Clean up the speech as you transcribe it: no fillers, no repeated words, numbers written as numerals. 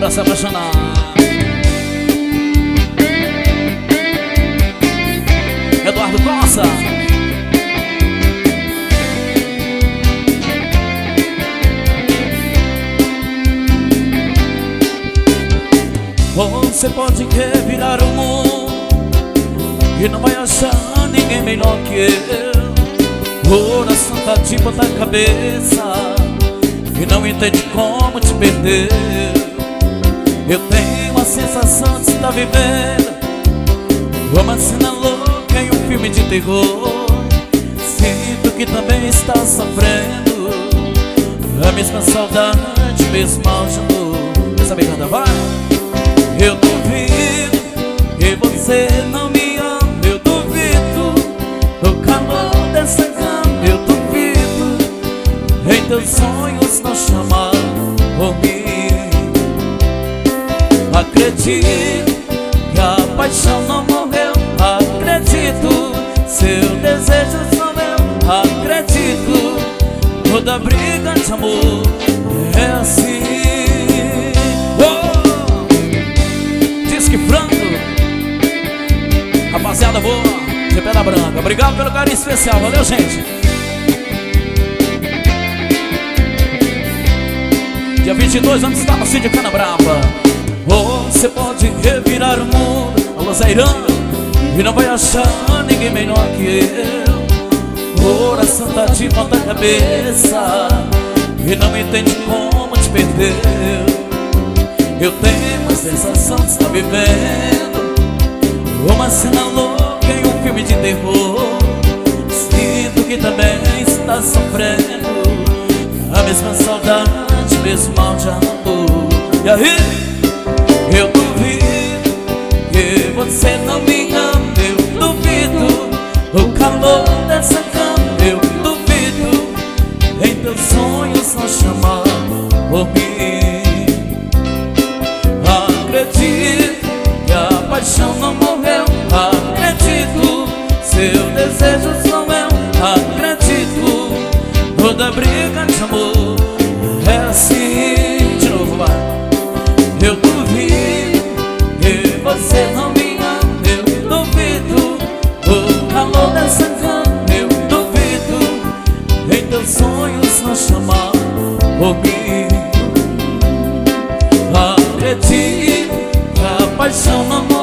pra se apaixonar. Eduardo Costa. Você pode revirar o mundo e não vai achar ninguém melhor que eu. Coração tá de ponta cabeça e não entende como te perder. Eu tenho a sensação de estar vivendo uma cena louca em um filme de terror. Sinto que também está sofrendo a mesma saudade, mesmo mal de amor. Quer saber cantar? Vai! Eu duvido que você não me ama. Eu duvido do calor dessa cama. Eu duvido em teus sonhos não chamar por mim. Acredito que a paixão não morreu. Acredito, seu desejo sou eu. Acredito, toda briga de amor é assim. Rapaziada boa, de Pedra Branca, obrigado pelo carinho especial, valeu gente. Dia 22 vamos estar no Sítio Canabrava. Você pode revirar o mundo, alô Zairão, e não vai achar ninguém melhor que eu. Coração tá de ponta cabeça e não entende como te perder. Eu tenho a sensação de estar vivendo uma cena louca em um filme de terror. Sinto que também está sofrendo a mesma saudade, mesmo mal de amor. E aí? Eu duvido que você não me ama. Eu duvido o calor dessa cama. Eu duvido em teus sonhos não chamar por mim. Acredito que a paixão não morreu. Acredito, seu desejo sou eu. Acredito, toda briga de amor é assim. De novo, vai. Eu duvido que você não me ama. Eu duvido o calor dessa cama. Eu duvido em teus sonhos não chamar por mim. Acredito que a paixão não morreu.